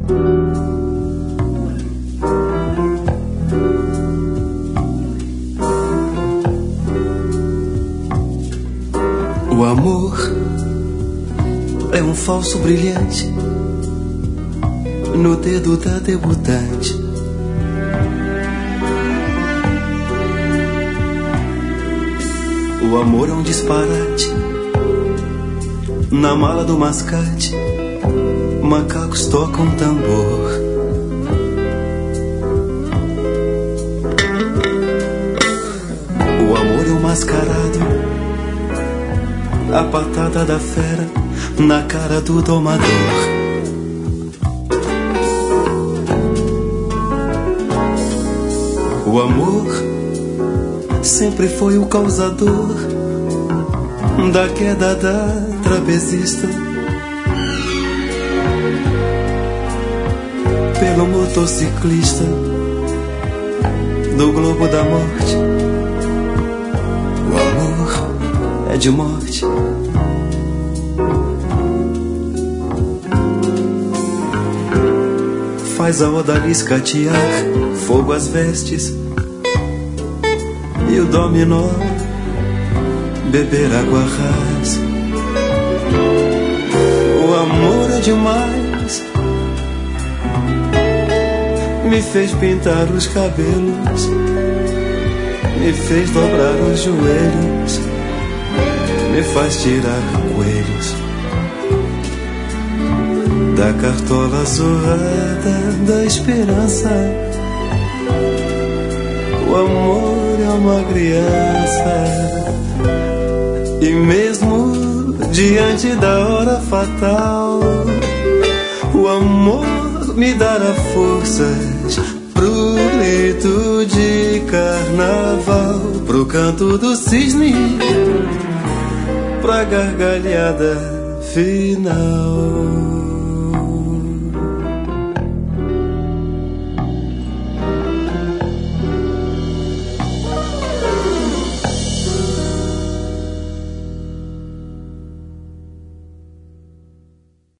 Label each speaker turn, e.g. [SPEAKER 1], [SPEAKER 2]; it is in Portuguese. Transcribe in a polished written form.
[SPEAKER 1] O amor é um falso brilhante no dedo da debutante. O amor é um disparate na mala do mascate. Macacos tocam tambor. O amor é um mascarado, a patada da fera na cara do domador. O amor sempre foi o causador da queda da trapezista pelo motociclista do Globo da Morte. O amor é de morte. Faz a odalisca atear fogo às vestes e o dominó beber água rasa. O amor é demais, me fez pintar os cabelos, me fez dobrar os joelhos, me faz tirar coelhos da cartola azurrada da esperança. O amor é uma criança, e mesmo diante da hora fatal, o amor me dará forças pro grito de carnaval, pro canto do cisne, pra gargalhada final.